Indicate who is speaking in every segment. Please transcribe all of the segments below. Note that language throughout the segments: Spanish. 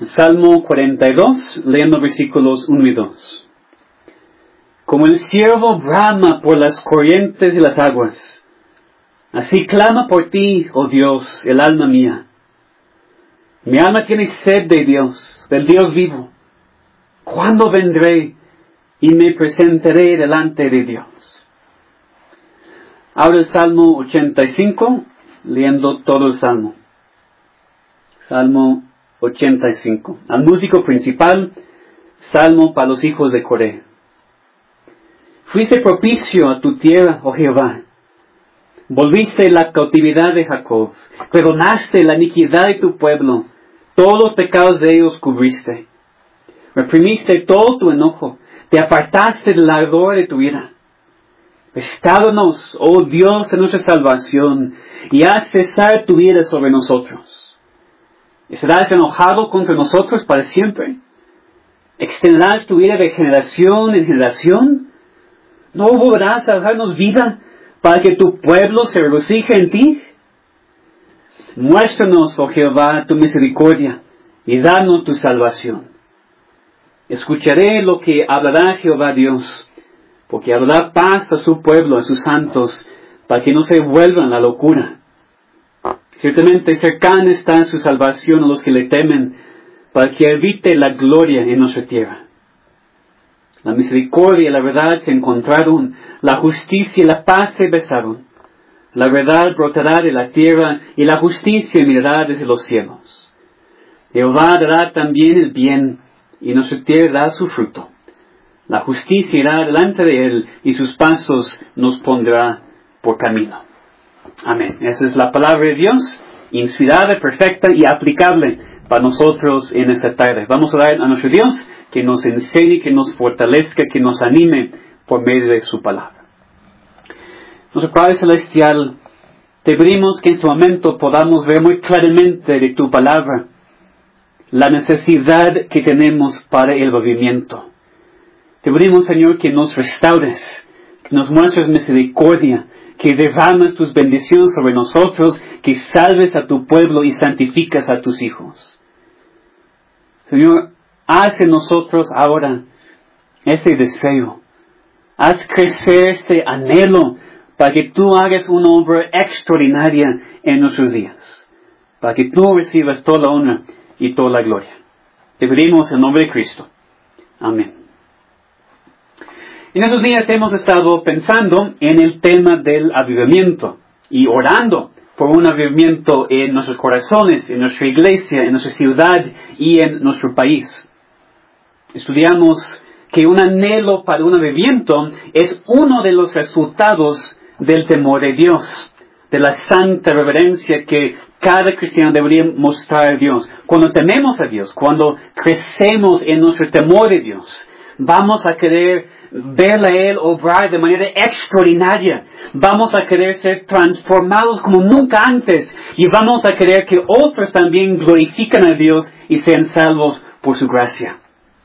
Speaker 1: Salmo 42, leyendo versículos 1 y 2. Como el ciervo brama por las corrientes de las aguas, así clama por ti, oh Dios, el alma mía. Mi alma tiene sed de Dios, del Dios vivo. ¿Cuándo vendré y me presentaré delante de Dios? Ahora el Salmo 85, leyendo todo el Salmo. Salmo 85. Al músico principal, Salmo para los hijos de Coré. Fuiste propicio a tu tierra, oh Jehová. Volviste la cautividad de Jacob. Perdonaste la iniquidad de tu pueblo. Todos los pecados de ellos cubriste. Reprimiste todo tu enojo. Te apartaste del ardor de tu ira. Restáuranos, oh Dios, en nuestra salvación, y haz cesar tu ira sobre nosotros. ¿Estarás enojado contra nosotros para siempre? ¿Extenderás tu ira de generación en generación? ¿No volverás a darnos vida para que tu pueblo se regocije en ti? Muéstranos, oh Jehová, tu misericordia y danos tu salvación. Escucharé lo que hablará Jehová Dios, porque hablará paz a su pueblo, a sus santos, para que no se vuelvan a la locura. Ciertamente cercana está su salvación a los que le temen, para que habite la gloria en nuestra tierra. La misericordia y la verdad se encontraron, la justicia y la paz se besaron. La verdad brotará de la tierra y la justicia mirará desde los cielos. Jehová dará también el bien y nuestra tierra dará su fruto. La justicia irá delante de él y sus pasos nos pondrá por camino. Amén. Esa es la palabra de Dios, inspirada, perfecta y aplicable para nosotros en esta tarde. Vamos a orar a nuestro Dios que nos enseñe, que nos fortalezca, que nos anime por medio de su palabra. Nuestro Padre Celestial, te pedimos que en este momento podamos ver muy claramente de tu palabra la necesidad que tenemos para el avivamiento. Te pedimos, Señor, que nos restaures, que nos muestres misericordia, que derrames tus bendiciones sobre nosotros, que salves a tu pueblo y santificas a tus hijos. Señor, haz en nosotros ahora ese deseo. Haz crecer este anhelo para que tú hagas una obra extraordinaria en nuestros días. Para que tú recibas toda la honra y toda la gloria. Te pedimos en nombre de Cristo. Amén. En esos días hemos estado pensando en el tema del avivamiento y orando por un avivamiento en nuestros corazones, en nuestra iglesia, en nuestra ciudad y en nuestro país. Estudiamos que un anhelo para un avivamiento es uno de los resultados del temor de Dios, de la santa reverencia que cada cristiano debería mostrar a Dios. Cuando tememos a Dios, cuando crecemos en nuestro temor de Dios, vamos a querer verle a Él obrar de manera extraordinaria. Vamos a querer ser transformados como nunca antes. Y vamos a querer que otros también glorifiquen a Dios y sean salvos por su gracia.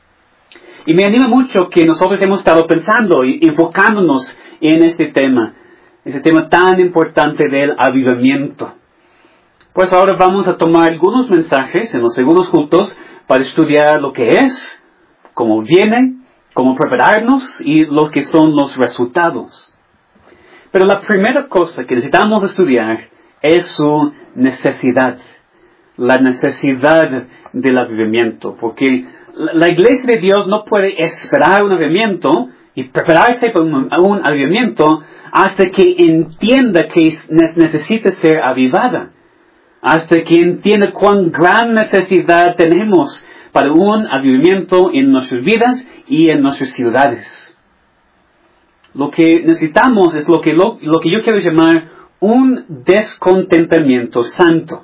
Speaker 1: Y me anima mucho que nosotros hemos estado pensando y enfocándonos en este tema tan importante del avivamiento. Pues ahora vamos a tomar algunos mensajes en los segundos cultos para estudiar lo que es, cómo viene, cómo prepararnos y lo que son los resultados. Pero la primera cosa que necesitamos estudiar es su necesidad. La necesidad del avivamiento. Porque la iglesia de Dios no puede esperar un avivamiento y prepararse para un avivamiento hasta que entienda que necesita ser avivada. Hasta que entienda cuán gran necesidad tenemos para un avivamiento en nuestras vidas y en nuestras ciudades. Lo que necesitamos es lo que yo quiero llamar un descontentamiento santo.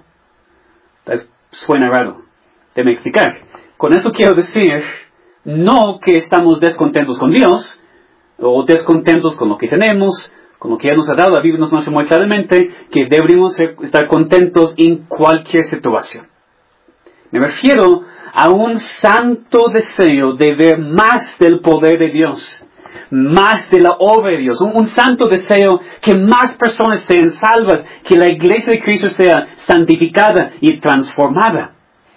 Speaker 1: Suena raro. Déjame explicar. Con eso quiero decir, no que estamos descontentos con Dios, o descontentos con lo que tenemos, con lo que ya nos ha dado. La Biblia nos muestra muy claramente que deberíamos estar contentos en cualquier situación. Me refiero a un santo deseo de ver más del poder de Dios, más de la obra de Dios, un santo deseo que más personas sean salvas, que la iglesia de Cristo sea santificada y transformada.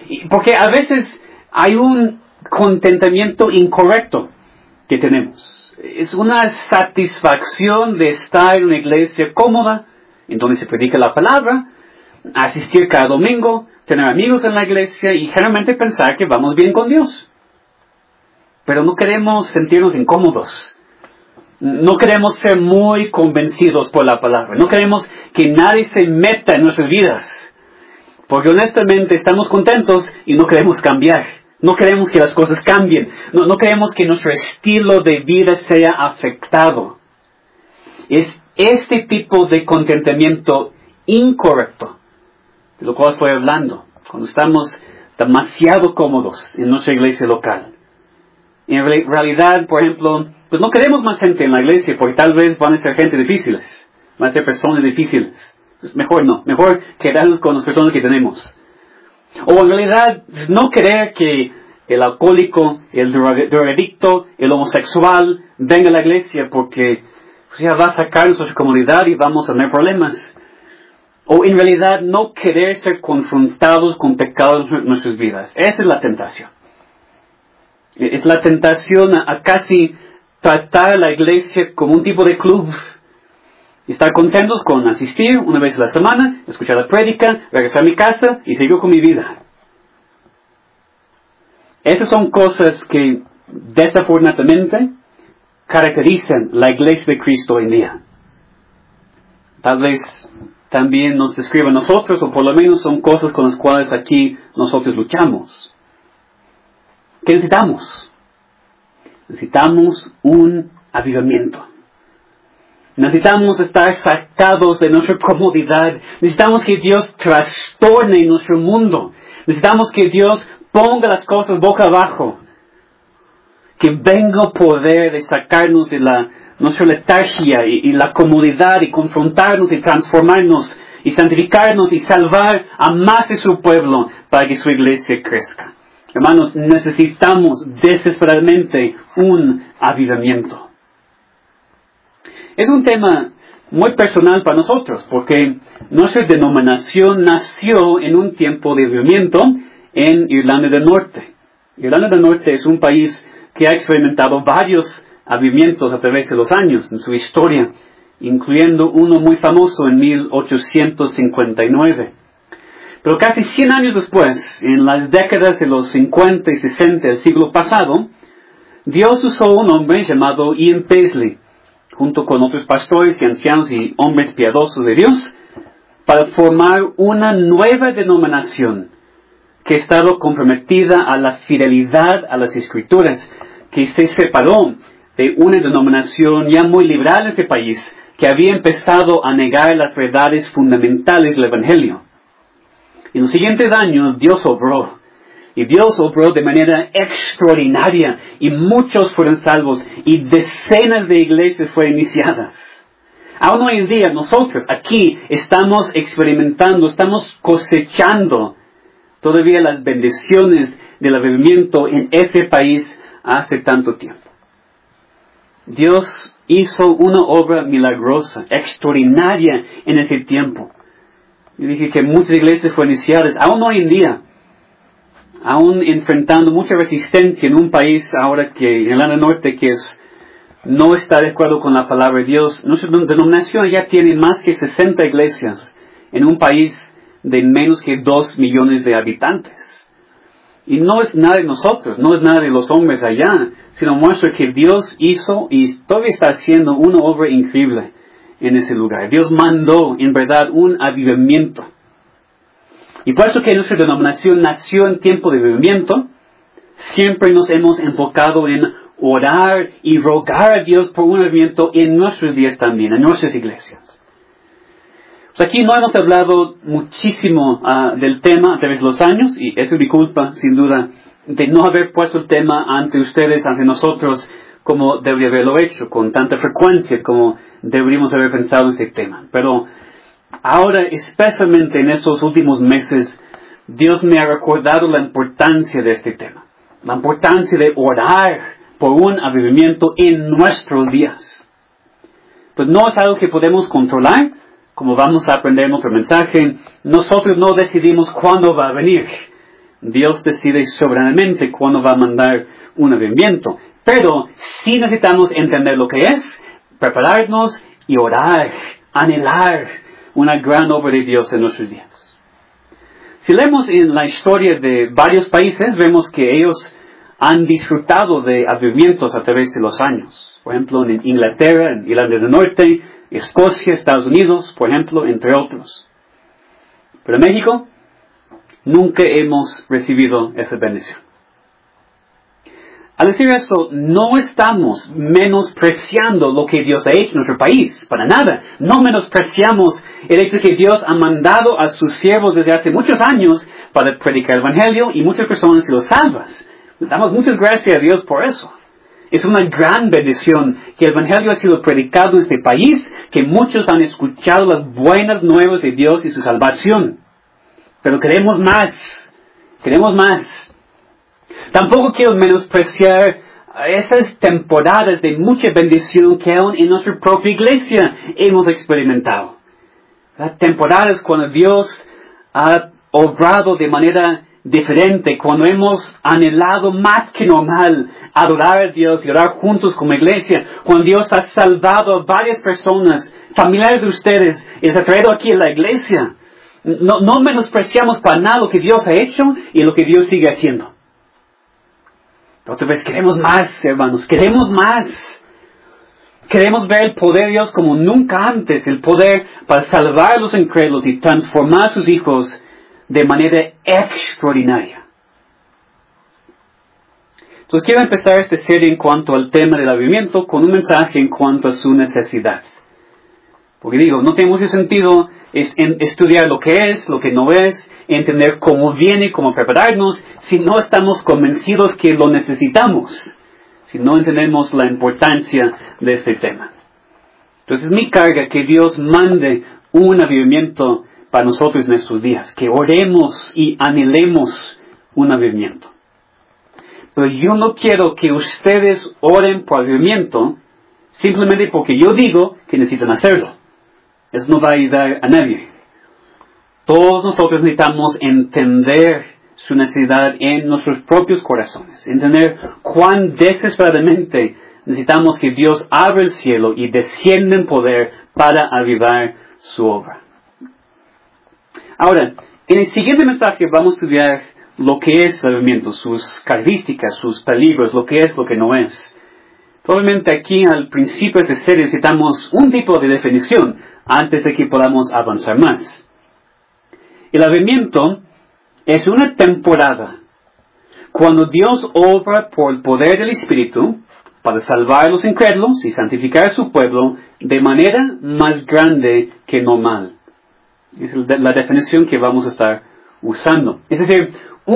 Speaker 1: Porque a veces hay un contentamiento incorrecto que tenemos. Es una satisfacción de estar en una iglesia cómoda, en donde se predica la palabra, asistir cada domingo, tener amigos en la iglesia y generalmente pensar que vamos bien con Dios. Pero no queremos sentirnos incómodos. No queremos ser muy convencidos por la palabra. No queremos que nadie se meta en nuestras vidas. Porque honestamente estamos contentos y no queremos cambiar. No queremos que las cosas cambien. No queremos que nuestro estilo de vida sea afectado. Es este tipo de contentamiento incorrecto de lo cual estoy hablando. Cuando estamos demasiado cómodos en nuestra iglesia local. En realidad, por ejemplo, pues no queremos más gente en la iglesia porque tal vez van a ser gente difíciles. Van a ser personas difíciles. Pues mejor no. Mejor quedarnos con las personas que tenemos. O en realidad, no querer que el alcohólico, el drogadicto, el homosexual venga a la iglesia porque pues ya va a sacarnos de su comunidad y vamos a tener problemas. O en realidad no querer ser confrontados con pecados en nuestras vidas. Esa es la tentación. Es la tentación a casi tratar a la iglesia como un tipo de club. Y estar contentos con asistir una vez a la semana, escuchar la prédica, regresar a mi casa y seguir con mi vida. Esas son cosas que desafortunadamente caracterizan la iglesia de Cristo hoy en día. Tal vez también nos describen a nosotros, o por lo menos son cosas con las cuales aquí nosotros luchamos. ¿Qué necesitamos? Necesitamos un avivamiento. Necesitamos estar sacados de nuestra comodidad. Necesitamos que Dios trastorne nuestro mundo. Necesitamos que Dios ponga las cosas boca abajo. Que venga poder de sacarnos de nuestra letargia y la comodidad y confrontarnos y transformarnos y santificarnos y salvar a más de su pueblo para que su iglesia crezca. Hermanos, necesitamos desesperadamente un avivamiento. Es un tema muy personal para nosotros, porque nuestra denominación nació en un tiempo de avivamiento en Irlanda del Norte. Irlanda del Norte es un país que ha experimentado varios avivamientos a través de los años en su historia, incluyendo uno muy famoso en 1859. Pero casi 100 años después, en las décadas de los 50 y 60 del siglo pasado, Dios usó un hombre llamado Ian Paisley, junto con otros pastores y ancianos y hombres piadosos de Dios, para formar una nueva denominación que estaba comprometida a la fidelidad a las Escrituras, que se separó de una denominación ya muy liberal en este país, que había empezado a negar las verdades fundamentales del Evangelio. En los siguientes años, Dios obró. Y Dios obró de manera extraordinaria. Y muchos fueron salvos. Y decenas de iglesias fueron iniciadas. Aún hoy en día, nosotros aquí estamos experimentando, estamos cosechando todavía las bendiciones del avivamiento en ese país hace tanto tiempo. Dios hizo una obra milagrosa, extraordinaria en ese tiempo. Yo dije que muchas iglesias fueron iniciadas, aún hoy en día, aún enfrentando mucha resistencia en un país ahora que, en Irlanda Norte, que no está de acuerdo con la palabra de Dios. Nuestra denominación ya tiene más que 60 iglesias en un país de menos que 2 millones de habitantes. Y no es nada de nosotros, no es nada de los hombres allá, sino muestra que Dios hizo y todavía está haciendo una obra increíble en ese lugar. Dios mandó, en verdad, un avivamiento. Y por eso que nuestra denominación nació en tiempo de avivamiento, siempre nos hemos enfocado en orar y rogar a Dios por un avivamiento en nuestros días también, en nuestras iglesias. Pues aquí no hemos hablado muchísimo del tema a través de los años, y eso es mi culpa, sin duda, de no haber puesto el tema ante ustedes, ante nosotros, como debería haberlo hecho, con tanta frecuencia como deberíamos haber pensado en este tema. Pero ahora, especialmente en estos últimos meses, Dios me ha recordado la importancia de este tema. La importancia de orar por un avivamiento en nuestros días. Pues no es algo que podemos controlar, como vamos a aprender en otro mensaje. Nosotros no decidimos cuándo va a venir. Dios decide soberanamente cuándo va a mandar un avivamiento. Pero sí necesitamos entender lo que es, prepararnos y orar, anhelar una gran obra de Dios en nuestros días. Si leemos en la historia de varios países, vemos que ellos han disfrutado de avivamientos a través de los años. Por ejemplo, en Inglaterra, en Irlanda del Norte, Escocia, Estados Unidos, por ejemplo, entre otros. Pero en México, nunca hemos recibido esa bendición. Al decir eso, no estamos menospreciando lo que Dios ha hecho en nuestro país, para nada. No menospreciamos el hecho de que Dios ha mandado a sus siervos desde hace muchos años para predicar el Evangelio y muchas personas los salvas. Damos muchas gracias a Dios por eso. Es una gran bendición que el Evangelio ha sido predicado en este país, que muchos han escuchado las buenas nuevas de Dios y su salvación. Pero queremos más. Queremos más. Tampoco quiero menospreciar esas temporadas de mucha bendición que aún en nuestra propia iglesia hemos experimentado. Las temporadas cuando Dios ha obrado de manera diferente, cuando hemos anhelado más que normal adorar a Dios y orar juntos como iglesia, cuando Dios ha salvado a varias personas, familiares de ustedes, y les ha traído aquí a la iglesia. No menospreciamos para nada lo que Dios ha hecho y lo que Dios sigue haciendo. Otra vez queremos más, hermanos, queremos más. Queremos ver el poder de Dios como nunca antes, el poder para salvar a los incrédulos y transformar a sus hijos de manera extraordinaria. Entonces quiero empezar esta serie en cuanto al tema del avivamiento con un mensaje en cuanto a su necesidad. Porque digo, no tiene mucho sentido estudiar lo que es, lo que no es, entender cómo viene, cómo prepararnos, si no estamos convencidos que lo necesitamos, si no entendemos la importancia de este tema. Entonces es mi carga que Dios mande un avivamiento para nosotros en estos días, que oremos y anhelemos un avivamiento. Pero yo no quiero que ustedes oren por avivamiento simplemente porque yo digo que necesitan hacerlo. Eso no va a ayudar a nadie. Todos nosotros necesitamos entender su necesidad en nuestros propios corazones. Entender cuán desesperadamente necesitamos que Dios abra el cielo y descienda en poder para avivar su obra. Ahora, en el siguiente mensaje vamos a estudiar lo que es el avivamiento, sus características, sus peligros, lo que es, lo que no es. Probablemente aquí al principio de esta serie necesitamos un tipo de definición antes de que podamos avanzar más. El avivamiento es una temporada cuando Dios obra por el poder del Espíritu para salvar a los incrédulos y santificar a su pueblo de manera más grande que normal. Es la definición que vamos a estar usando. Es decir,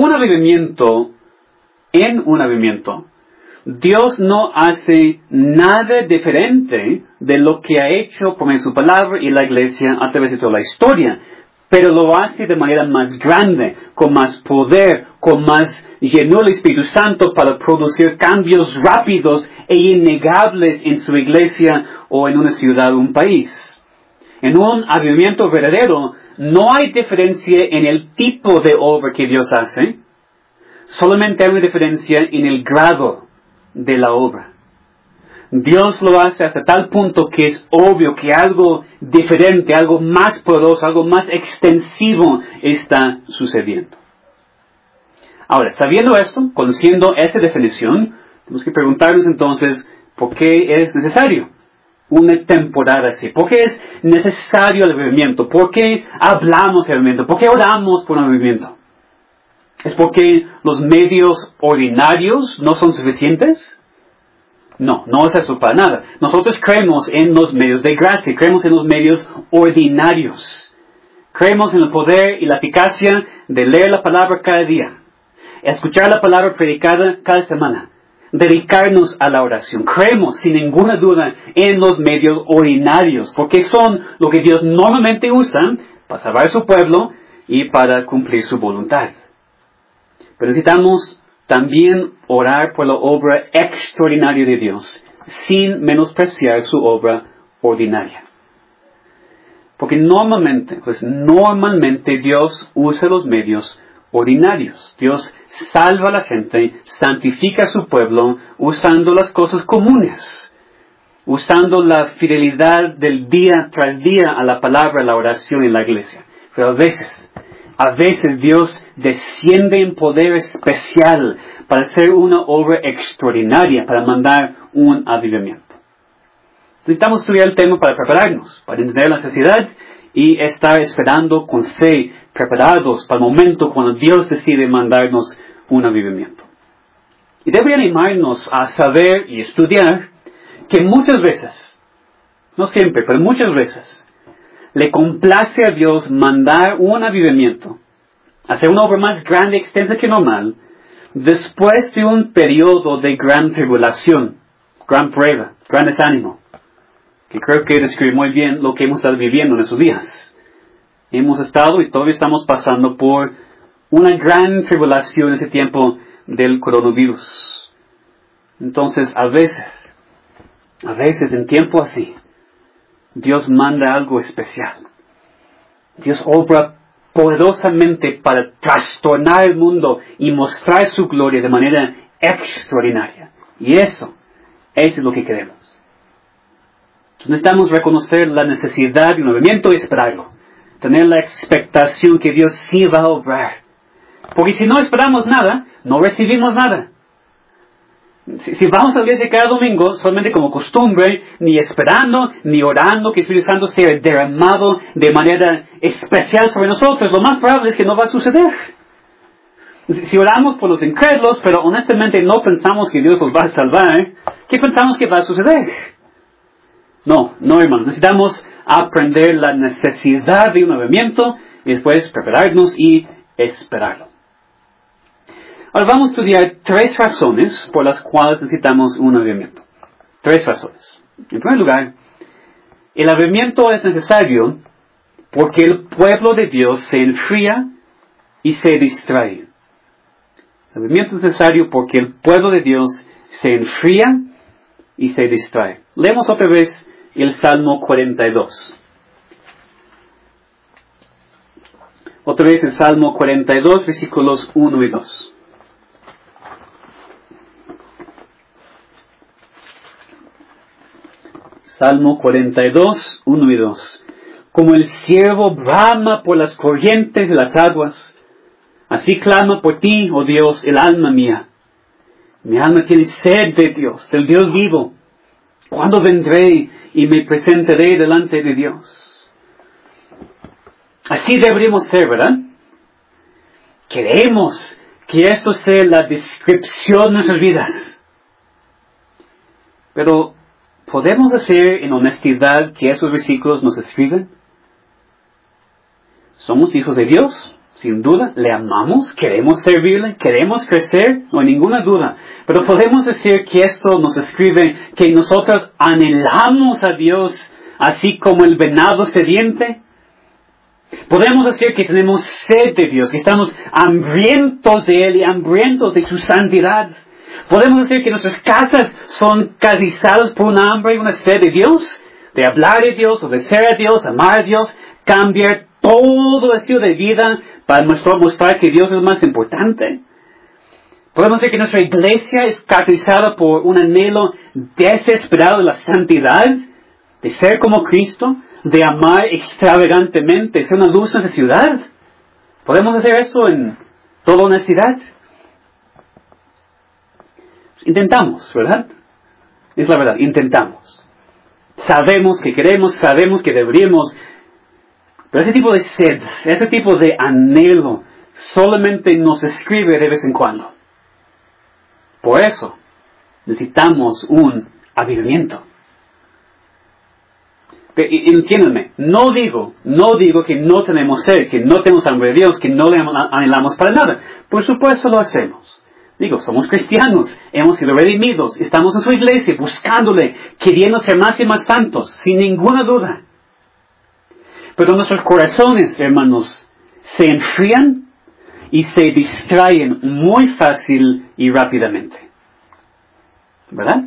Speaker 1: en un avivamiento, Dios no hace nada diferente de lo que ha hecho por su palabra y la iglesia a través de toda la historia, pero lo hace de manera más grande, con más poder, con más llenura del Espíritu Santo para producir cambios rápidos e innegables en su iglesia o en una ciudad o un país. En un avivamiento verdadero, no hay diferencia en el tipo de obra que Dios hace, solamente hay una diferencia en el grado de la obra. Dios lo hace hasta tal punto que es obvio que algo diferente, algo más poderoso, algo más extensivo está sucediendo. Ahora, sabiendo esto, conociendo esta definición, tenemos que preguntarnos entonces, ¿por qué es necesario una temporada así? ¿Por qué es necesario el avivamiento? ¿Por qué hablamos del avivamiento? ¿Por qué oramos por un avivamiento? ¿Es porque los medios ordinarios no son suficientes? No es eso para nada. Nosotros creemos en los medios de gracia, creemos en los medios ordinarios. Creemos en el poder y la eficacia de leer la palabra cada día, escuchar la palabra predicada cada semana, dedicarnos a la oración. Creemos sin ninguna duda en los medios ordinarios, porque son lo que Dios normalmente usa para salvar a su pueblo y para cumplir su voluntad. Pero necesitamos también orar por la obra extraordinaria de Dios, sin menospreciar su obra ordinaria. Porque normalmente Dios usa los medios ordinarios. Dios salva a la gente, santifica a su pueblo usando las cosas comunes, usando la fidelidad del día tras día a la palabra, la oración en la iglesia. Pero a veces Dios desciende en poder especial para hacer una obra extraordinaria, para mandar un avivamiento. Necesitamos estudiar el tema para prepararnos, para entender la necesidad y estar esperando con fe, preparados para el momento cuando Dios decide mandarnos un avivamiento. Y debe animarnos a saber y estudiar que muchas veces, no siempre, pero muchas veces, le complace a Dios mandar un avivamiento, hacer una obra más grande y extensa que normal, después de un periodo de gran tribulación, gran prueba, gran desánimo, que creo que describe muy bien lo que hemos estado viviendo en esos días. Hemos estado y todavía estamos pasando por una gran tribulación en ese tiempo del coronavirus. Entonces, a veces en tiempo así, Dios manda algo especial. Dios obra poderosamente para trastornar el mundo y mostrar su gloria de manera extraordinaria. Y eso es lo que queremos. Entonces necesitamos reconocer la necesidad de un movimiento y esperarlo. Tener la expectación que Dios sí va a obrar. Porque si no esperamos nada, no recibimos nada. Si vamos a la iglesia cada domingo, solamente como costumbre, ni esperando, ni orando que el Espíritu Santo sea derramado de manera especial sobre nosotros, lo más probable es que no va a suceder. Si oramos por los incrédulos, pero honestamente no pensamos que Dios los va a salvar, ¿qué pensamos que va a suceder? No, hermanos. Necesitamos aprender la necesidad de un avivamiento y después prepararnos y esperarlo. Ahora vamos a estudiar 3 razones por las cuales necesitamos un avivamiento. 3 razones. En primer lugar, el avivamiento es necesario porque el pueblo de Dios se enfría y se distrae. El avivamiento es necesario porque el pueblo de Dios se enfría y se distrae. Leemos otra vez el Salmo 42. Otra vez el Salmo 42, versículos 1 y 2. Salmo 42, 1 y 2. Como el ciervo brama por las corrientes de las aguas, así clama por ti, oh Dios, el alma mía. Mi alma tiene sed de Dios, del Dios vivo. ¿Cuándo vendré y me presentaré delante de Dios? Así deberíamos ser, ¿verdad? Queremos que esto sea la descripción de nuestras vidas. Pero, ¿podemos decir en honestidad que esos versículos nos escriben? ¿Somos hijos de Dios? Sin duda, le amamos, queremos servirle, queremos crecer, no hay ninguna duda. Pero podemos decir que esto nos escribe que nosotros anhelamos a Dios así como el venado sediente. Podemos decir que tenemos sed de Dios, que estamos hambrientos de Él y hambrientos de su santidad. Podemos decir que nuestras casas son caracterizadas por una hambre y una sed de Dios, de hablar de Dios, obedecer a Dios, amar a Dios, cambiar todo el estilo de vida para mostrar que Dios es más importante. Podemos decir que nuestra iglesia es caracterizada por un anhelo desesperado de la santidad, de ser como Cristo, de amar extravagantemente, ser una luz en esta ciudad. ¿Podemos hacer esto en toda honestidad? Intentamos, ¿verdad? Es la verdad, intentamos. Sabemos que queremos, sabemos que deberíamos. Pero ese tipo de sed, ese tipo de anhelo, solamente nos escribe de vez en cuando. Por eso, necesitamos un avivamiento. Entiéndanme, no digo que no tenemos sed, que no tenemos hambre de Dios, que no le anhelamos para nada. Por supuesto lo hacemos. Digo, somos cristianos, hemos sido redimidos, estamos en su iglesia buscándole, queriendo ser más y más santos, sin ninguna duda. Pero nuestros corazones, hermanos, se enfrían y se distraen muy fácil y rápidamente. ¿Verdad?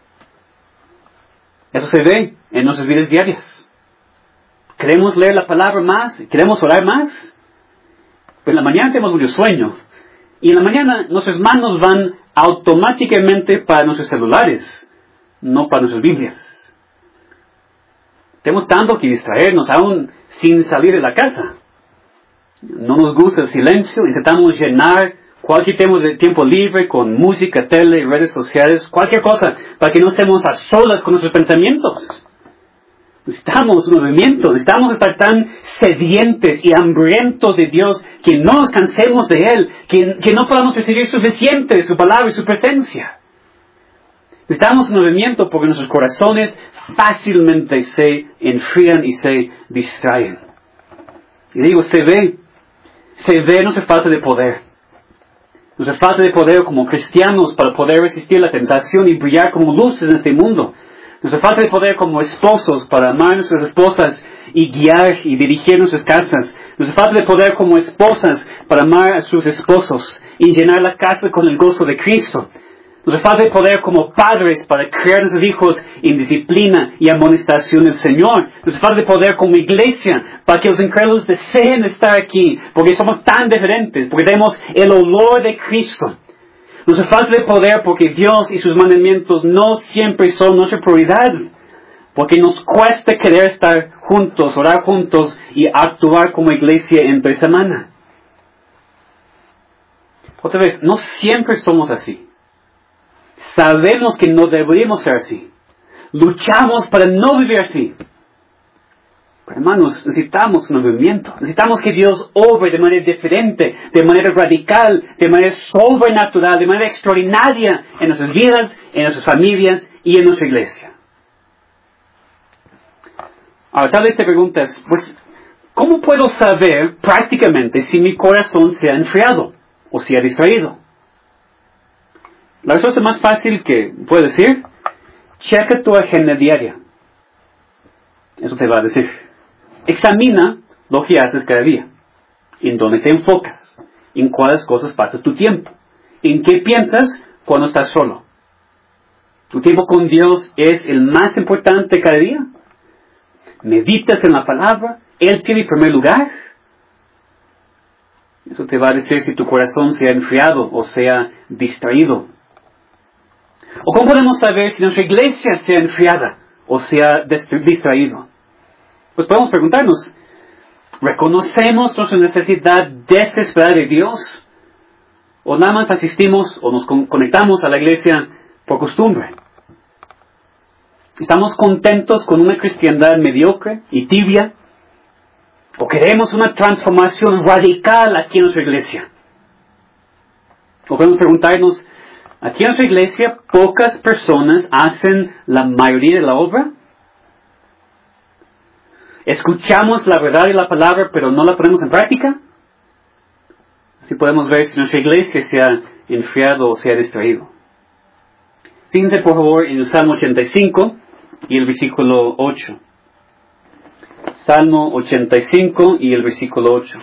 Speaker 1: Eso se ve en nuestras vidas diarias. Queremos leer la palabra más, queremos orar más, Pues en la mañana tenemos mucho sueño. Y en la mañana nuestras manos van automáticamente para nuestros celulares, no para nuestras Biblias. Tenemos tanto que distraernos aún sin salir de la casa. No nos gusta el silencio, intentamos llenar cualquier tiempo libre con música, tele, redes sociales, cualquier cosa, para que no estemos a solas con nuestros pensamientos. Necesitamos un movimiento, necesitamos estar tan sedientes y hambrientos de Dios que no nos cansemos de Él, que no podamos recibir suficiente de su palabra y su presencia. Necesitamos un movimiento porque nuestros corazones fácilmente se enfrían y se distraen. Y digo, se ve nuestra falta de poder. Nuestra falta de poder como cristianos para poder resistir la tentación y brillar como luces en este mundo. Nuestra falta de poder como esposos para amar a nuestras esposas y guiar y dirigir nuestras casas. Nuestra falta de poder como esposas para amar a sus esposos y llenar la casa con el gozo de Cristo. Nuestra falta de poder como padres para criar a nuestros hijos en disciplina y amonestación del Señor. Nuestra falta de poder como iglesia para que los incrédulos deseen estar aquí, porque somos tan diferentes, porque tenemos el olor de Cristo. Nuestra falta de poder porque Dios y sus mandamientos no siempre son nuestra prioridad, porque nos cuesta querer estar juntos, orar juntos y actuar como iglesia entre semana. Otra vez, no siempre somos así. Sabemos que no deberíamos ser así. Luchamos para no vivir así. Pero hermanos, necesitamos un movimiento. Necesitamos que Dios obre de manera diferente, de manera radical, de manera sobrenatural, de manera extraordinaria en nuestras vidas, en nuestras familias y en nuestra iglesia. Ahora, tal vez te preguntas, pues, ¿cómo puedo saber prácticamente si mi corazón se ha enfriado o se ha distraído? La respuesta más fácil que puedo decir, checa tu agenda diaria. Eso te va a decir. Examina lo que haces cada día. En dónde te enfocas. En cuáles cosas pasas tu tiempo. En qué piensas cuando estás solo. ¿Tu tiempo con Dios es el más importante cada día? ¿Meditas en la palabra? ¿Él tiene primer lugar? Eso te va a decir si tu corazón se ha enfriado o se ha distraído. ¿O cómo podemos saber si nuestra iglesia se ha enfriada o se ha distraído? Pues podemos preguntarnos, ¿reconocemos nuestra necesidad desesperada de Dios? ¿O nada más asistimos o nos conectamos a la iglesia por costumbre? ¿Estamos contentos con una cristiandad mediocre y tibia? ¿O queremos una transformación radical aquí en nuestra iglesia? ¿O podemos preguntarnos, aquí en nuestra iglesia pocas personas hacen la mayoría de la obra? ¿Escuchamos la verdad y la palabra pero no la ponemos en práctica? Así podemos ver si nuestra iglesia se ha enfriado o se ha distraído. Fíjense por favor en el Salmo 85 y el versículo 8. Salmo 85 y el versículo 8.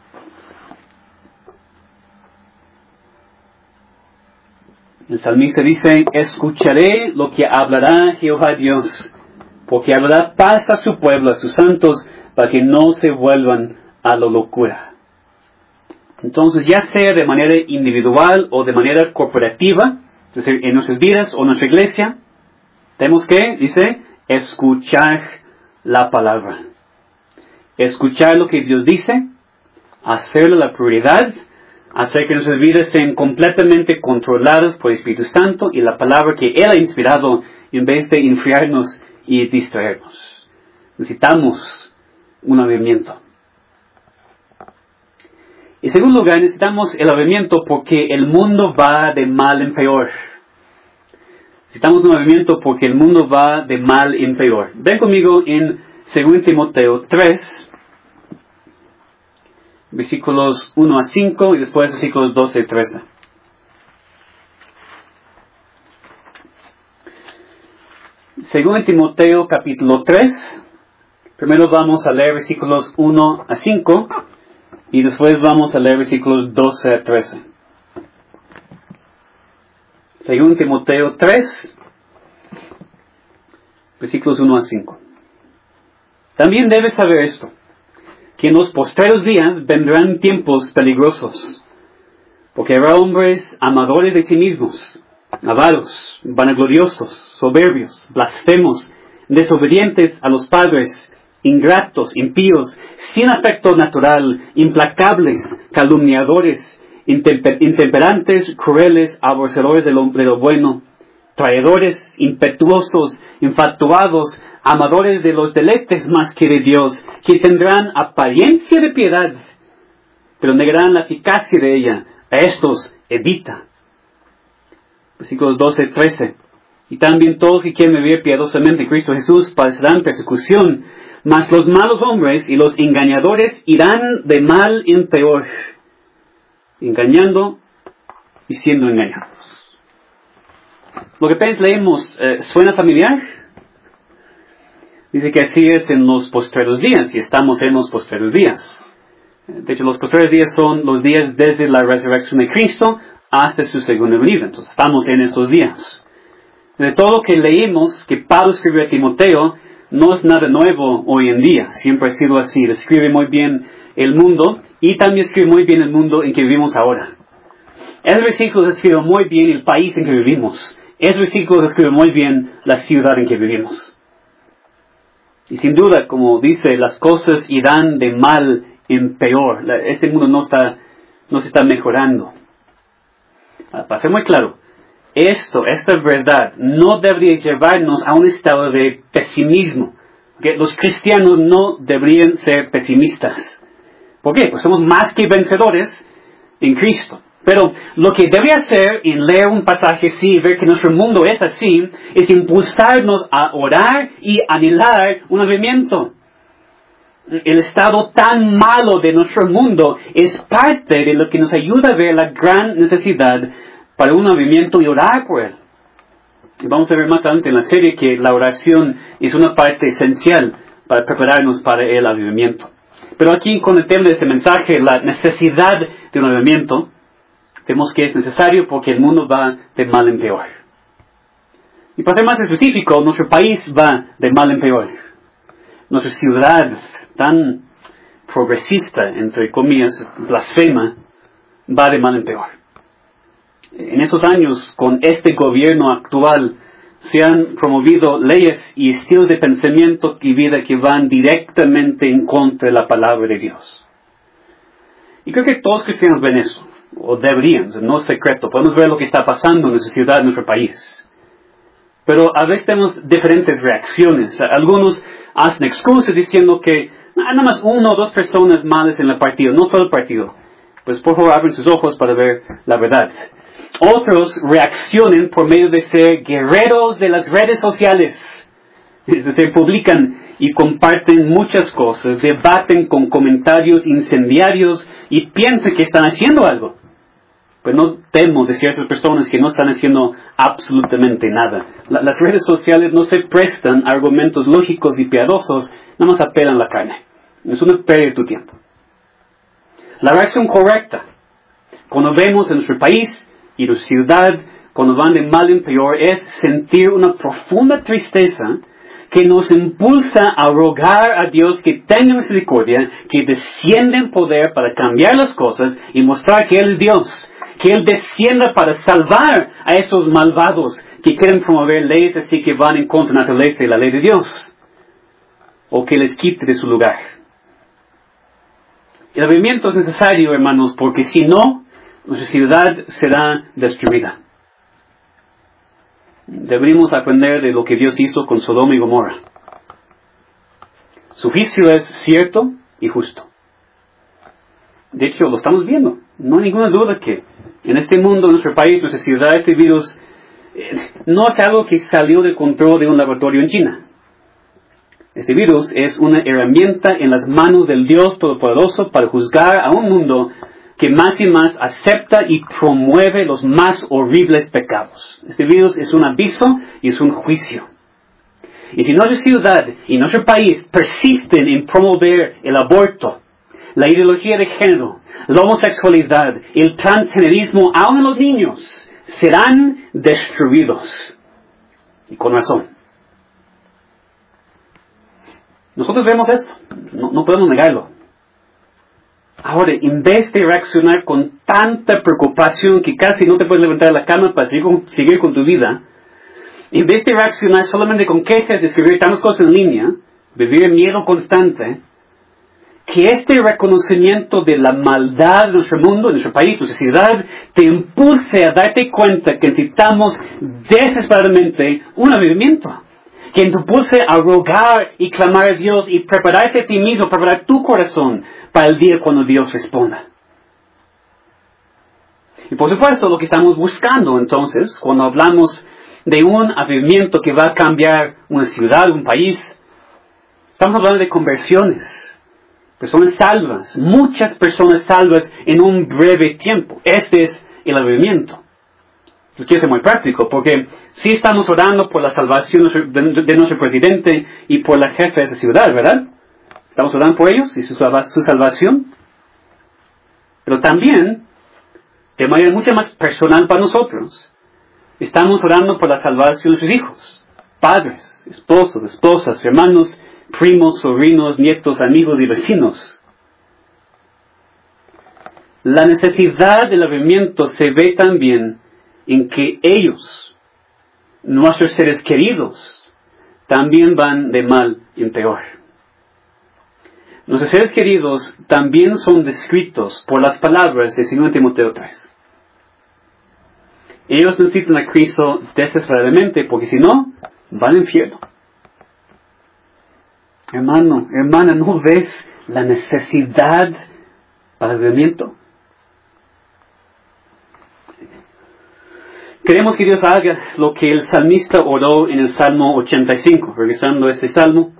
Speaker 1: El salmista dice, escucharé lo que hablará Jehová Dios, porque hablará paz a su pueblo, a sus santos, para que no se vuelvan a la locura. Entonces, ya sea de manera individual o de manera corporativa, es decir, en nuestras vidas o en nuestra iglesia, tenemos que, dice, escuchar la palabra. Escuchar lo que Dios dice, hacerlo la prioridad, hacer que nuestras vidas estén completamente controladas por el Espíritu Santo y la palabra que Él ha inspirado en vez de enfriarnos y distraernos. Necesitamos un avivamiento. En segundo lugar, necesitamos el avivamiento porque el mundo va de mal en peor. Necesitamos un avivamiento porque el mundo va de mal en peor. Ven conmigo en 2 Timoteo 3, versículos 1 a 5 y después versículos 12 y 13. Según Timoteo capítulo 3, primero vamos a leer versículos 1 a 5 y después vamos a leer versículos 12 a 13. Según Timoteo 3, versículos 1 a 5. También debes saber esto, que en los postreros días vendrán tiempos peligrosos, porque habrá hombres amadores de sí mismos, avaros, vanagloriosos, soberbios, blasfemos, desobedientes a los padres, ingratos, impíos, sin afecto natural, implacables, calumniadores, intemperantes, crueles, aborrecedores de lo bueno, traidores, impetuosos, infatuados, amadores de los deleites más que de Dios, que tendrán apariencia de piedad, pero negarán la eficacia de ella. A estos evita. Versículos 12, 13. Y también todos que quieren vivir piadosamente en Cristo Jesús padecerán persecución, mas los malos hombres y los engañadores irán de mal en peor, engañando y siendo engañados. Lo que apenas leemos, ¿suena familiar? Dice que así es en los postreros días, y estamos en los postreros días. De hecho, los postreros días son los días desde la resurrección de Cristo hasta su segunda venida. Entonces, estamos en estos días. De todo lo que leímos, que Pablo escribió a Timoteo, no es nada nuevo hoy en día. Siempre ha sido así. Describe muy bien el mundo y también escribe muy bien el mundo en que vivimos ahora. Esos versículos describen muy bien el país en que vivimos. Esos versículos describen muy bien la ciudad en que vivimos. Y sin duda, como dice, las cosas irán de mal en peor. Este mundo no se está mejorando. Para ser muy claro, esta verdad no debería llevarnos a un estado de pesimismo. ¿Okay? Los cristianos no deberían ser pesimistas. ¿Por qué? Pues somos más que vencedores en Cristo. Pero lo que debe hacer en leer un pasaje así y ver que nuestro mundo es así, es impulsarnos a orar y anhelar un avivamiento. El estado tan malo de nuestro mundo es parte de lo que nos ayuda a ver la gran necesidad para un avivamiento y orar por él. Y vamos a ver más adelante en la serie que la oración es una parte esencial para prepararnos para el avivamiento. Pero aquí con el tema de este mensaje, la necesidad de un avivamiento, vemos que es necesario porque el mundo va de mal en peor. Y para ser más específico, nuestro país va de mal en peor. Nuestra ciudad, tan progresista, entre comillas, blasfema, va de mal en peor. En esos años, con este gobierno actual, se han promovido leyes y estilos de pensamiento y vida que van directamente en contra de la palabra de Dios. Y creo que todos los cristianos ven eso, o deberían, no es secreto. Podemos ver lo que está pasando en nuestra ciudad, en nuestro país. Pero a veces tenemos diferentes reacciones. Algunos hacen excusas diciendo que nada más 1 o 2 personas malas en el partido, no solo el partido. Pues por favor abren sus ojos para ver la verdad. Otros reaccionan por medio de ser guerreros de las redes sociales. Es decir, publican y comparten muchas cosas, debaten con comentarios incendiarios y piensan que están haciendo algo. Pues no temo decir a esas personas que no están haciendo absolutamente nada. Las redes sociales no se prestan a argumentos lógicos y piadosos, nada más apelan la carne. Es una pérdida de tu tiempo. La reacción correcta, cuando vemos en nuestro país y nuestra ciudad, cuando van de mal en peor, es sentir una profunda tristeza que nos impulsa a rogar a Dios que tenga misericordia, que descienda en poder para cambiar las cosas y mostrar que Él es Dios. Que Él descienda para salvar a esos malvados que quieren promover leyes así que van en contra de la naturaleza y la ley de Dios. O que les quite de su lugar. El avivamiento es necesario, hermanos, porque si no, nuestra ciudad será destruida. Deberíamos aprender de lo que Dios hizo con Sodoma y Gomorra. Su juicio es cierto y justo. De hecho, lo estamos viendo. No hay ninguna duda que en este mundo, en nuestro país, nuestra ciudad, este virus no es algo que salió de control de un laboratorio en China. Este virus es una herramienta en las manos del Dios Todopoderoso para juzgar a un mundo que más y más acepta y promueve los más horribles pecados. Este virus es un aviso y es un juicio. Y si nuestra ciudad y nuestro país persisten en promover el aborto, la ideología de género, la homosexualidad, el transgenerismo, aún en los niños, serán destruidos. Y con razón. Nosotros vemos esto, no podemos negarlo. Ahora, en vez de reaccionar con tanta preocupación que casi no te puedes levantar de la cama para seguir con tu vida, en vez de reaccionar solamente con quejas, escribir tantas cosas en línea, vivir en miedo constante, que este reconocimiento de la maldad de nuestro mundo, de nuestro país, de nuestra ciudad, te impulse a darte cuenta que necesitamos desesperadamente un avivamiento. Que te impulse a rogar y clamar a Dios y prepararte a ti mismo, preparar tu corazón para el día cuando Dios responda. Y por supuesto, lo que estamos buscando entonces, cuando hablamos de un avivamiento que va a cambiar una ciudad, un país, estamos hablando de conversiones. Personas salvas, muchas personas salvas en un breve tiempo. Este es el avivamiento. Yo quiero ser muy práctico, porque sí estamos orando por la salvación de nuestro presidente y por la jefe de esa ciudad, ¿verdad? Estamos orando por ellos y su salvación. Pero también, de manera mucho más personal para nosotros, estamos orando por la salvación de sus hijos, padres, esposos, esposas, hermanos, primos, sobrinos, nietos, amigos y vecinos. La necesidad del avivamiento se ve también en que ellos, nuestros seres queridos, también van de mal en peor. Nuestros seres queridos también son descritos por las palabras de 2 Timoteo 3. Ellos necesitan a Cristo desesperadamente, porque si no, van al infierno. Hermano, hermana, ¿no ves la necesidad para el avivamiento? Queremos que Dios haga lo que el salmista oró en el Salmo 85. Regresando a este Salmo.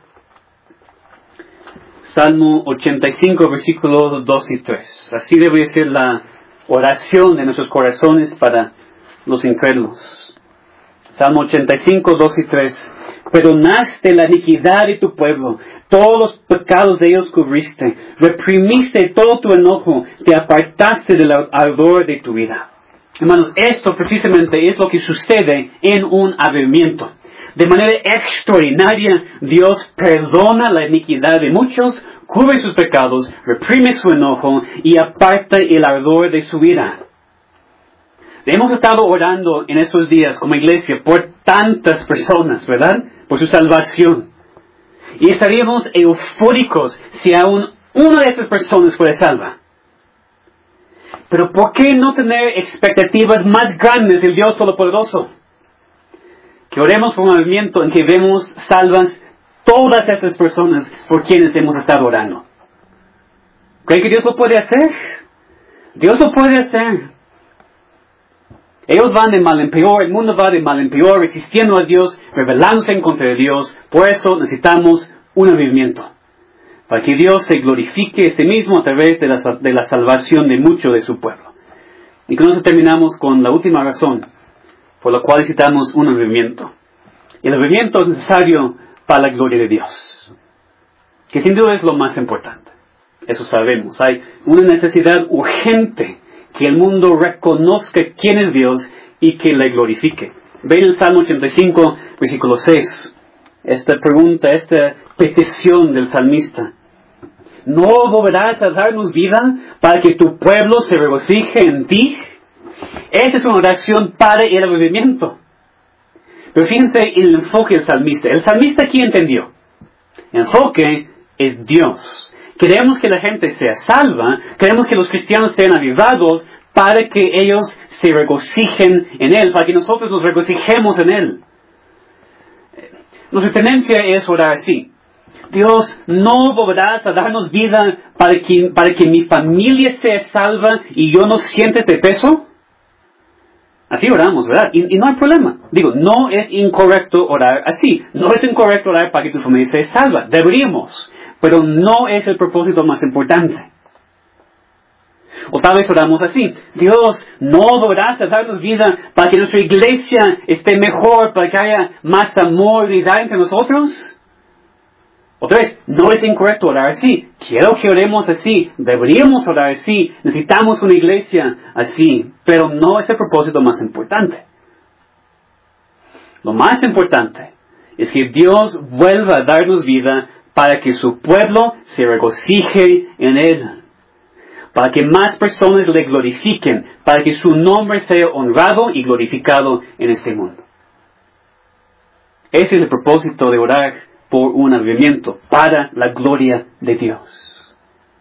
Speaker 1: Salmo 85, versículos 2 y 3. Así debe ser la oración de nuestros corazones para los incrédulos. Salmo 85, 2 y 3. Perdonaste la iniquidad de tu pueblo, todos los pecados de ellos cubriste, reprimiste todo tu enojo, te apartaste del ardor de tu vida. Hermanos, esto precisamente es lo que sucede en un avivamiento. De manera extraordinaria, Dios perdona la iniquidad de muchos, cubre sus pecados, reprime su enojo y aparta el ardor de su vida. Hemos estado orando en estos días como iglesia por tantas personas, ¿verdad? Por su salvación. Y estaríamos eufóricos si aún una de esas personas fuera salva. Pero ¿por qué no tener expectativas más grandes del Dios Todopoderoso? Que oremos por un movimiento en que vemos salvas todas esas personas por quienes hemos estado orando. ¿Creen que Dios lo puede hacer? Dios lo puede hacer. Ellos van de mal en peor, el mundo va de mal en peor, resistiendo a Dios, rebelándose en contra de Dios. Por eso necesitamos un avivamiento. Para que Dios se glorifique a sí mismo a través de la salvación de mucho de su pueblo. Y con eso terminamos con la última razón por la cual necesitamos un avivamiento. El avivamiento es necesario para la gloria de Dios, que sin duda es lo más importante. Eso sabemos. Hay una necesidad urgente que el mundo reconozca quién es Dios y que le glorifique. Ven el Salmo 85, versículo 6. Esta pregunta, esta petición del salmista. ¿No volverás a darnos vida para que tu pueblo se regocije en ti? Esa es una oración para el avivamiento. Pero fíjense en el enfoque del salmista. El salmista aquí entendió. El enfoque es Dios. Queremos que la gente sea salva. Queremos que los cristianos sean avivados para que ellos se regocijen en Él. Para que nosotros nos regocijemos en Él. Nuestra tendencia es orar así. Dios, ¿no volverás a darnos vida para que mi familia sea salva y yo no sienta este peso? Así oramos, ¿verdad? Y no hay problema. Digo, no es incorrecto orar así. No es incorrecto orar para que tu familia sea salva. Deberíamos. Pero no es el propósito más importante. O tal vez oramos así. Dios, ¿no volverás a darnos vida para que nuestra iglesia esté mejor, para que haya más amor y unidad entre nosotros? Otra vez, no es incorrecto orar así. Quiero que oremos así. Deberíamos orar así. Necesitamos una iglesia así. Pero no es el propósito más importante. Lo más importante es que Dios vuelva a darnos vida para que su pueblo se regocije en Él. para que más personas le glorifiquen, para que su nombre sea honrado y glorificado en este mundo. Ese es el propósito de orar por un avivamiento, para la gloria de Dios.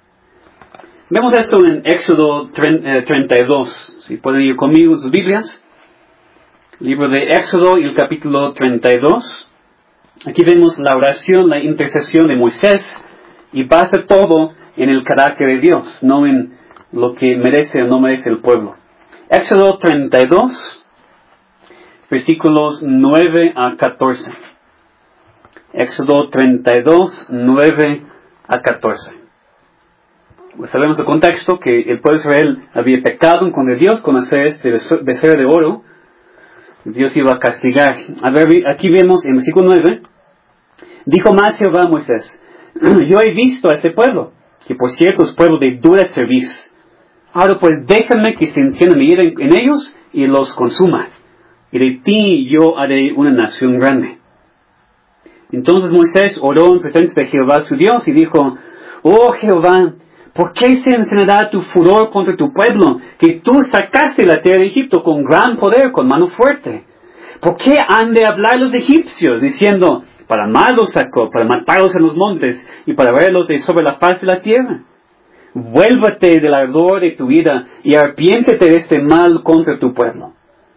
Speaker 1: Vemos esto en Éxodo 32. Si pueden ir conmigo en sus Biblias. Libro de Éxodo y el capítulo 32. Aquí vemos la oración, la intercesión de Moisés, y basa todo en el carácter de Dios, no en lo que merece o no merece el pueblo. Éxodo 32, versículos 9 a 14. Éxodo 32, 9 a 14. Pues sabemos el contexto, que el pueblo de Israel había pecado contra Dios con hacer este becerro de oro. Dios iba a castigar. A ver, aquí vemos en versículo 9, dijo más Jehová a Moisés, yo he visto a este pueblo, que por cierto es pueblo de dura cerviz. Ahora pues déjame que se encienda mi ira en ellos y los consuma. Y de ti yo haré una nación grande. Entonces Moisés oró en presencia de Jehová su Dios y dijo, oh Jehová, ¿por qué se encenderá tu furor contra tu pueblo, que tú sacaste la tierra de Egipto con gran poder, con mano fuerte? ¿Por qué han de hablar los egipcios, diciendo, para mal los sacó, para matarlos en los montes, y para verlos de sobre la faz de la tierra? Vuélvate del ardor de tu ira, y arrepiéntete de este mal contra tu pueblo.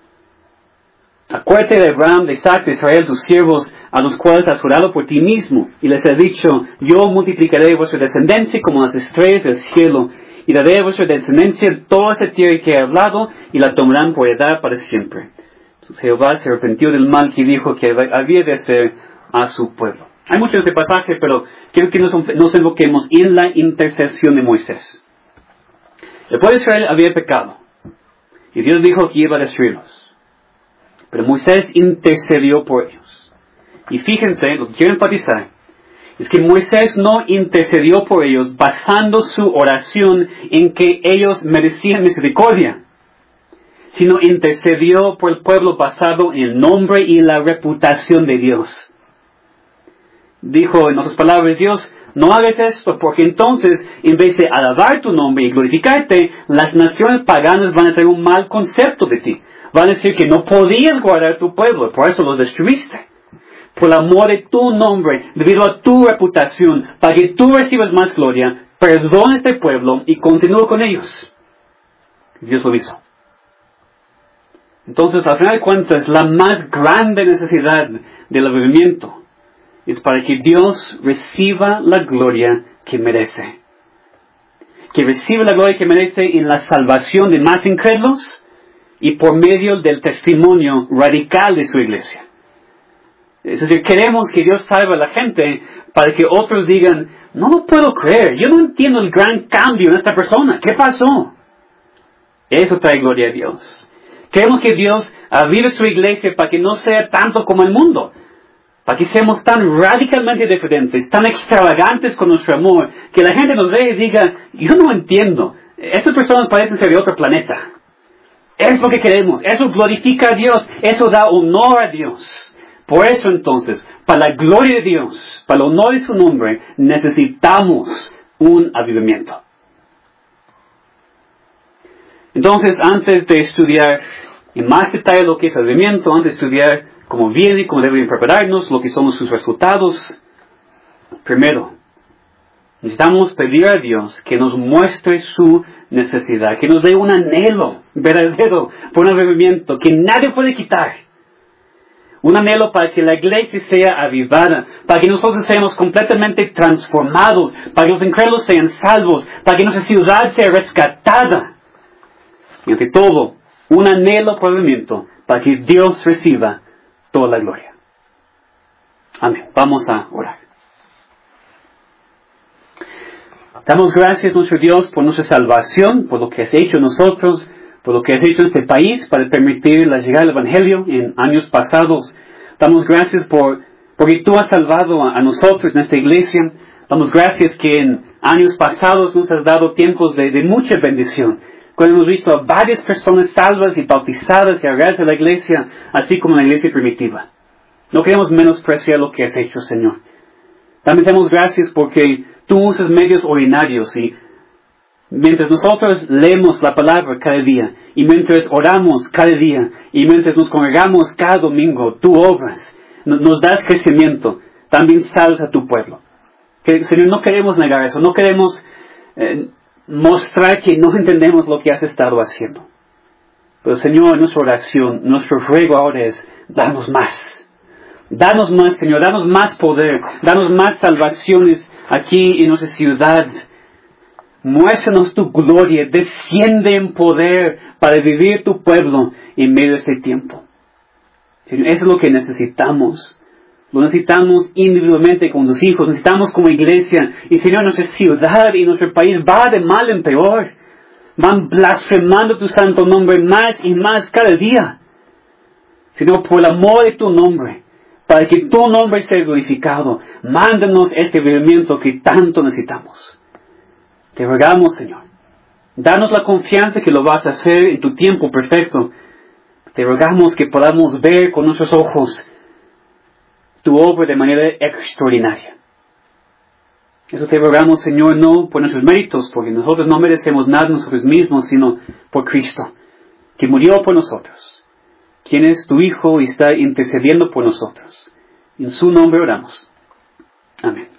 Speaker 1: Acuérdate de Abraham, de Isaac, de Israel, tus siervos, a los cuales has jurado por ti mismo, y les he dicho, yo multiplicaré vuestra descendencia como las estrellas del cielo, y daré a vuestra descendencia toda esta tierra que he hablado, y la tomarán por heredad para siempre. Entonces Jehová se arrepintió del mal que dijo que había de hacer a su pueblo. Hay mucho en este pasaje, pero quiero que nos enfoquemos en la intercesión de Moisés. El pueblo de Israel había pecado, y Dios dijo que iba a destruirlos. Pero Moisés intercedió por ellos. Y fíjense, lo que quiero enfatizar, es que Moisés no intercedió por ellos basando su oración en que ellos merecían misericordia, sino intercedió por el pueblo basado en el nombre y la reputación de Dios. Dijo, en otras palabras, Dios, no hagas esto, porque entonces, en vez de alabar tu nombre y glorificarte, las naciones paganas van a tener un mal concepto de ti. Van a decir que no podías guardar tu pueblo, por eso los destruiste. Por el amor de tu nombre, debido a tu reputación, para que tú recibas más gloria, perdona a este pueblo y continúa con ellos. Dios lo hizo. Entonces, al final de cuentas, la más grande necesidad del avivamiento es para que Dios reciba la gloria que merece. Que reciba la gloria que merece en la salvación de más incrédulos, y por medio del testimonio radical de su iglesia. Es decir, queremos que Dios salve a la gente para que otros digan, no lo puedo creer, yo no entiendo el gran cambio en esta persona, ¿qué pasó? Eso trae gloria a Dios. Queremos que Dios avive su iglesia para que no sea tanto como el mundo, para que seamos tan radicalmente diferentes, tan extravagantes con nuestro amor, que la gente nos vea y diga, yo no entiendo, estas personas parecen ser de otro planeta. Es lo que queremos. Eso glorifica a Dios. Eso da honor a Dios. Por eso entonces, para la gloria de Dios, para el honor de su nombre, necesitamos un avivamiento. Entonces, antes de estudiar en más detalle lo que es avivamiento, antes de estudiar cómo viene y cómo deben prepararnos, lo que son sus resultados, primero, necesitamos pedir a Dios que nos muestre su necesidad, que nos dé un anhelo verdadero por un avivamiento que nadie puede quitar. Un anhelo para que la iglesia sea avivada, para que nosotros seamos completamente transformados, para que los incrédulos sean salvos, para que nuestra ciudad sea rescatada. Y ante todo, un anhelo por el avivamiento para que Dios reciba toda la gloria. Amén. Vamos a orar. Damos gracias, nuestro Dios, por nuestra salvación, por lo que has hecho en nosotros, por lo que has hecho en este país para permitir la llegada del Evangelio en años pasados. Damos gracias porque tú has salvado a nosotros en esta iglesia. Damos gracias que en años pasados nos has dado tiempos de mucha bendición, cuando hemos visto a varias personas salvas y bautizadas y agregadas a la iglesia, así como en la iglesia primitiva. No queremos menospreciar lo que has hecho, Señor. También damos gracias porque tú usas medios ordinarios y Mientras nosotros leemos la palabra cada día, y mientras oramos cada día, y mientras nos congregamos cada domingo, tú obras, nos das crecimiento, también salvas a tu pueblo. Señor, no queremos negar eso, no queremos mostrar que no entendemos lo que has estado haciendo. Pero Señor, nuestra oración, nuestro ruego ahora es, danos más. Danos más, Señor, danos más poder, danos más salvaciones aquí en nuestra ciudad. Muéstranos tu gloria, desciende en poder para vivir tu pueblo en medio de este tiempo. Señor, eso es lo que necesitamos. Lo necesitamos individualmente con los hijos, necesitamos como iglesia. Y Señor, nuestra ciudad y nuestro país va de mal en peor. Van blasfemando tu santo nombre más y más cada día. Señor, por el amor de tu nombre, para que tu nombre sea glorificado, mándanos este avivamiento que tanto necesitamos. Te rogamos, Señor. Danos la confianza que lo vas a hacer en tu tiempo perfecto. Te rogamos que podamos ver con nuestros ojos tu obra de manera extraordinaria. Eso te rogamos, Señor, no por nuestros méritos, porque nosotros no merecemos nada nosotros mismos, sino por Cristo, que murió por nosotros, quien es tu Hijo y está intercediendo por nosotros. En su nombre oramos. Amén.